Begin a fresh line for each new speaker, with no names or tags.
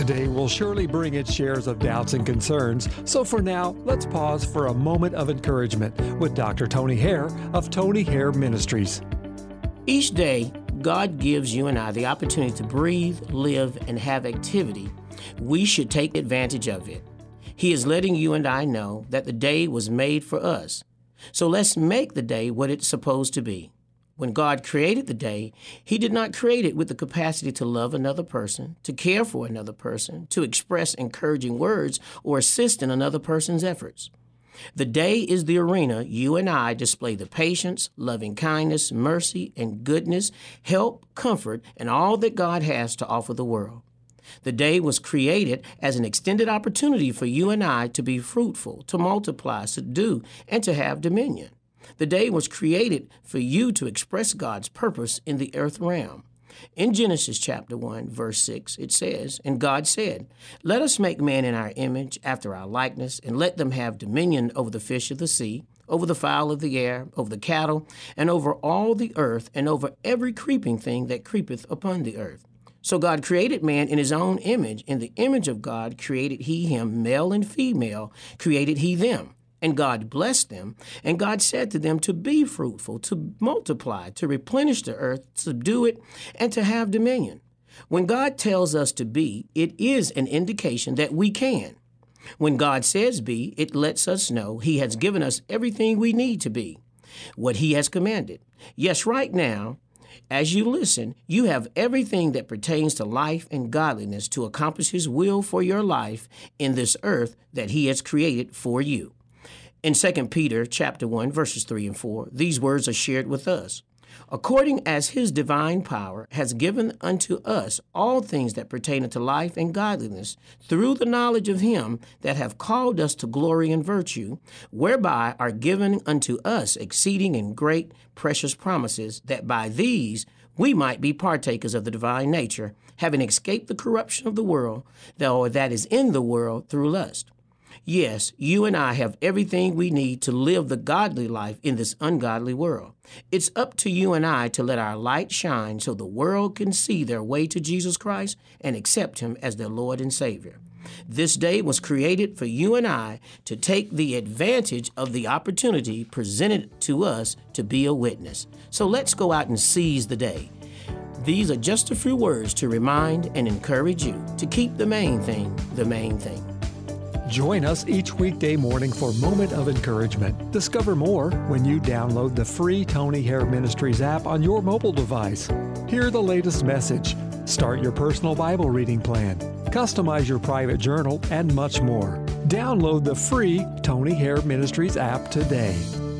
Today will surely bring its shares of doubts and concerns, so for now, let's pause for a moment of encouragement with Dr. Tony Hare of Tony Hare Ministries.
Each day, God gives you and I the opportunity to breathe, live, and have activity. We should take advantage of it. He is letting you and I know that the day was made for us. So let's make the day what it's supposed to be. When God created the day, He did not create it with the capacity to love another person, to care for another person, to express encouraging words, or assist in another person's efforts. The day is the arena you and I display the patience, loving kindness, mercy, and goodness, help, comfort, and all that God has to offer the world. The day was created as an extended opportunity for you and I to be fruitful, to multiply, subdue, and to have dominion. The day was created for you to express God's purpose in the earth realm. In Genesis chapter 1, verse 6, it says, "And God said, Let us make man in our image, after our likeness, and let them have dominion over the fish of the sea, over the fowl of the air, over the cattle, and over all the earth, and over every creeping thing that creepeth upon the earth." So God created man in His own image. In the image of God created He him, male and female created He them. And God blessed them, and God said to them to be fruitful, to multiply, to replenish the earth, subdue it, and to have dominion. When God tells us to be, it is an indication that we can. When God says be, it lets us know He has given us everything we need to be, what He has commanded. Yes, right now, as you listen, you have everything that pertains to life and godliness to accomplish His will for your life in this earth that He has created for you. In 2 Peter chapter 1, verses 3 and 4, these words are shared with us. "According as His divine power has given unto us all things that pertain unto life and godliness, through the knowledge of Him that hath called us to glory and virtue, whereby are given unto us exceeding and great precious promises, that by these we might be partakers of the divine nature, having escaped the corruption of the world, that is in the world through lust." Yes, you and I have everything we need to live the godly life in this ungodly world. It's up to you and I to let our light shine so the world can see their way to Jesus Christ and accept Him as their Lord and Savior. This day was created for you and I to take the advantage of the opportunity presented to us to be a witness. So let's go out and seize the day. These are just a few words to remind and encourage you to keep the main thing the main thing.
Join us each weekday morning for Moment of Encouragement. Discover more when you download the free Tony Hare Ministries app on your mobile device. Hear the latest message, start your personal Bible reading plan, customize your private journal, and much more. Download the free Tony Hare Ministries app today.